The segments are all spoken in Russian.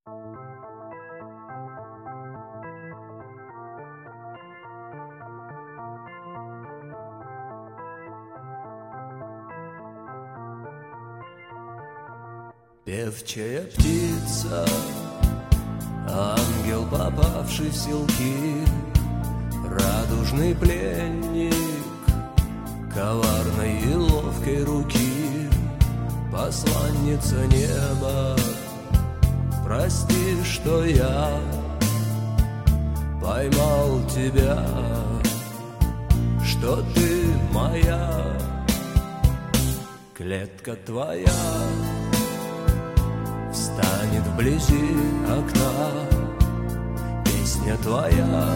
Певчая птица, ангел, попавший в селки, радужный пленник коварной и ловкой руки, посланница неба, прости, что я поймал тебя, что ты моя, клетка твоя станет вблизи окна, песня твоя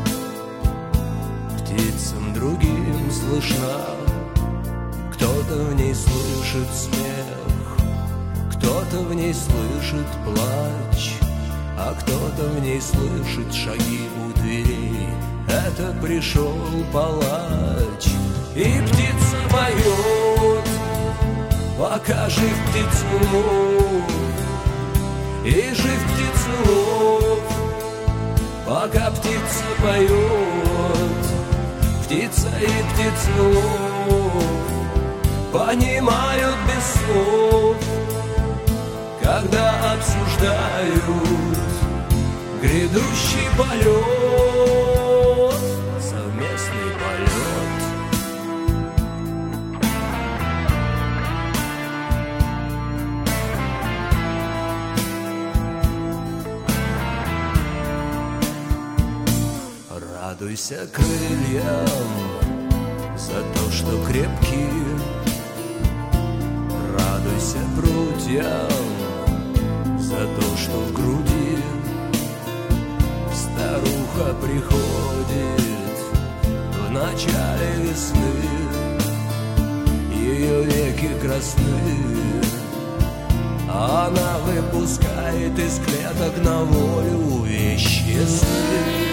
птицам другим слышна. Кто-то в ней слышит смех, кто-то в ней слышит плач, а кто-то в ней слышит шаги у дверей. Это пришел палач, и птица поет, пока жив птицелов, и жив птицелов, пока птица поет. Птица и птицелов понимают без слов, когда обсуждают грядущий полет, совместный полет. Радуйся крыльям за то, что крепки, радуйся прутьям за то, что в груди. Старуха приходит в начале весны, ее веки красны, а она выпускает из клеток на волю вещи сны.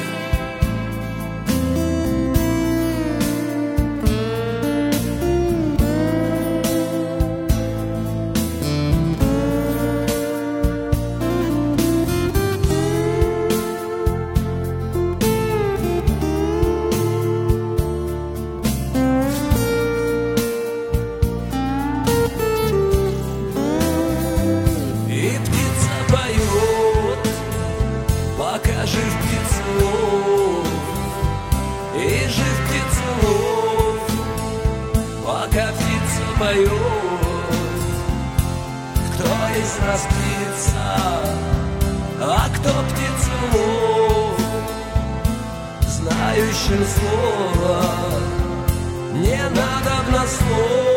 Кто из нас птица, а кто птицелов, знающим слово не надобно слов.